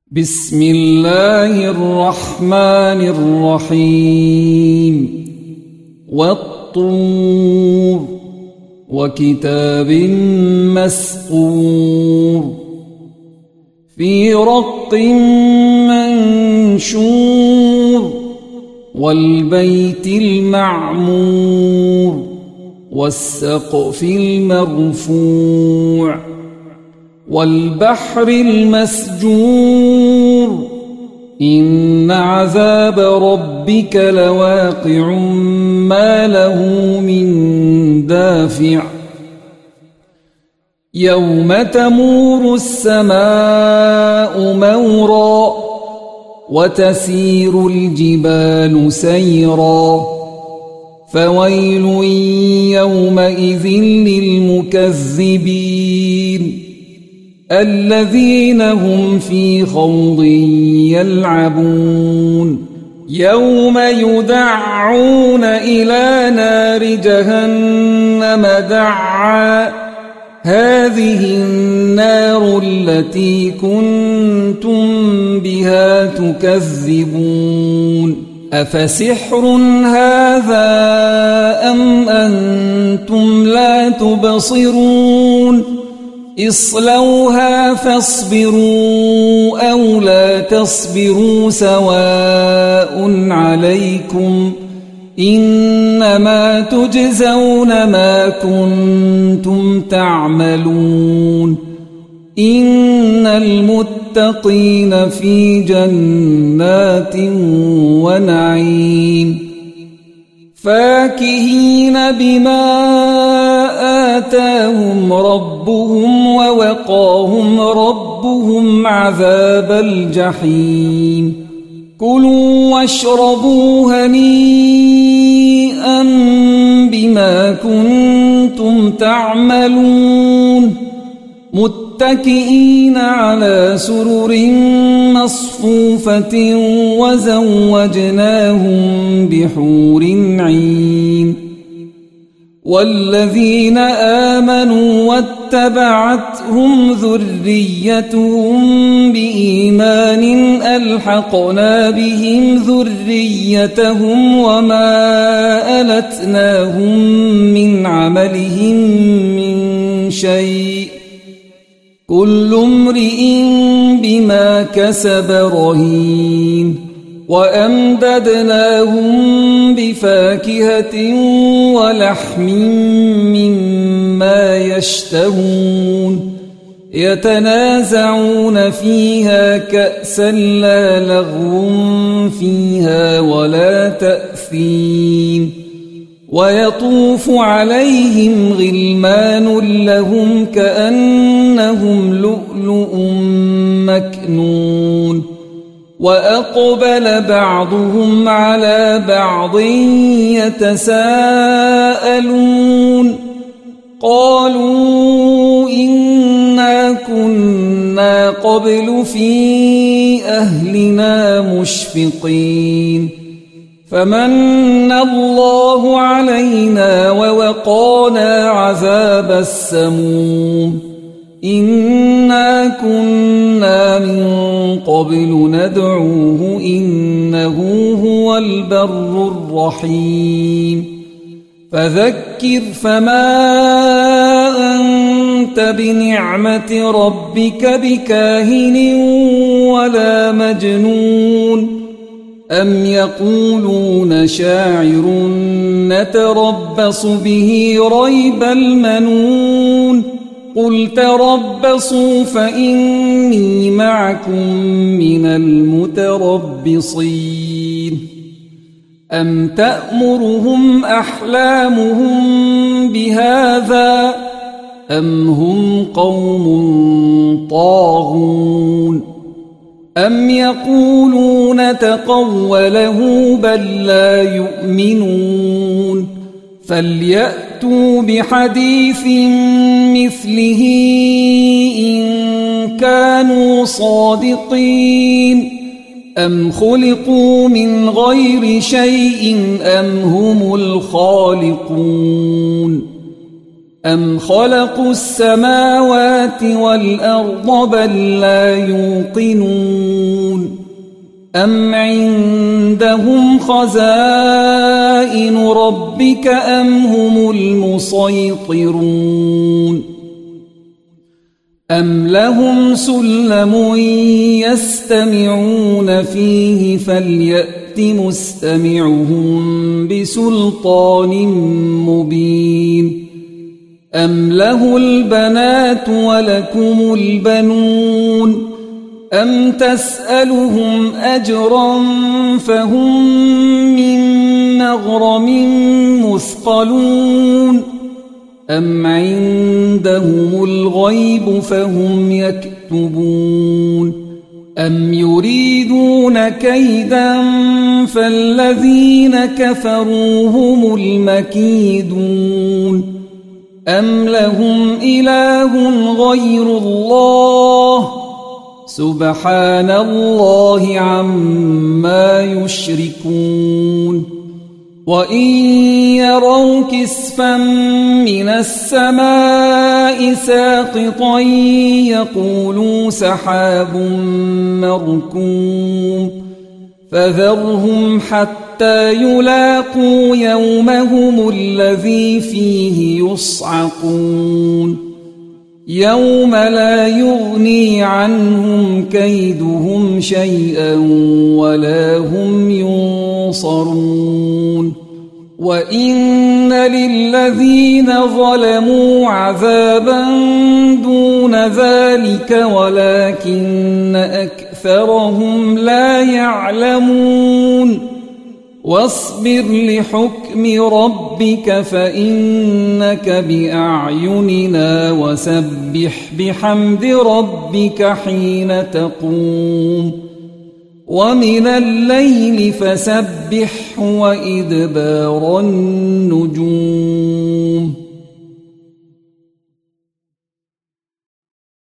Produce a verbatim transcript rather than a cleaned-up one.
بسم الله الرحمن الرحيم والطور وكتاب مسطور في رق منشور والبيت المعمور والسقف المرفوع والبحر المسجور إن عذاب ربك لواقع ما له من دافع يوم تمور السماء مورا وتسير الجبال سيرا فويل يومئذ للمكذبين الذين هم في خوض يلعبون يوم يدعون إلى نار جهنم دعا هذه النار التي كنتم بها تكذبون أفسحر هذا أم أنتم لا تبصرون اصلوها فاصبروا أو لا تصبروا سواء عليكم إنما تجزون ما كنتم تعملون إن المتقين في جنات ونعيم فاكهين بما آتاهم ربهم ووقاهم ربهم عذاب الجحيم كلوا واشربوا هنيئا بما كنتم تعملون متكئين على سرر مصفوفة وزوجناهم بحور عين والذين آمنوا واتبعتهم ذريتهم بإيمان ألحقنا بهم ذريتهم وما ألتناهم من عملهم من شيء كل امرئ بما كسب رهين وأمددناهم بفاكهة ولحم مما يشتهون يتنازعون فيها كأسا لا لغو فيها ولا تأثيم ويطوف عليهم غلمان لهم كأنهم لؤلؤ مكنون وأقبل بعضهم على بعض يتساءلون قالوا إنا كنا قبل في أهلنا مشفقين فمن الله علينا ووقانا عذاب السموم إنا كنا من قبل ندعوه إنه هو البر الرحيم فذكر فما أنت بنعمة ربك بكاهن ولا مجنون أم يقولون شاعر نتربص به ريب المنون قل تربصوا فإني معكم من المتربصين أم تأمرهم أحلامهم بهذا أم هم قوم طاغون أم يقولون تقوله بل لا يؤمنون فليأتوا بحديث مثله إن كانوا صادقين أم خلقوا من غير شيء أم هم الخالقون أم خلقوا السماوات والأرض بل لا يوقنون أم عندهم خزائن ربك أم هم المسيطرون أم لهم سلم يستمعون فيه فليأت مستمعهم بسلطان مبين أم له البنات ولكم البنون أم تسألهم أجرا فهم من مغرم مثقلون أم عندهم الغيب فهم يكتبون أم يريدون كيدا فالذين كفروا هم المكيدون أم لهم إله غير الله سبحان الله عما يشركون وإن يروا كسفا من السماء ساقطا يقولوا سحاب مركوم فذرهم حتى يلاقوا يومهم الذي فيه يصعقون يوم لا يغني عنهم كيدهم شيئا ولا هم ينصرون وإن للذين ظلموا عذابا دون ذلك ولكن أكثرهم لا يعلمون واصبر لحكم ربك فإنك بأعيننا وسبح بحمد ربك حين تقوم ومن الليل فسبح وإدبار النجوم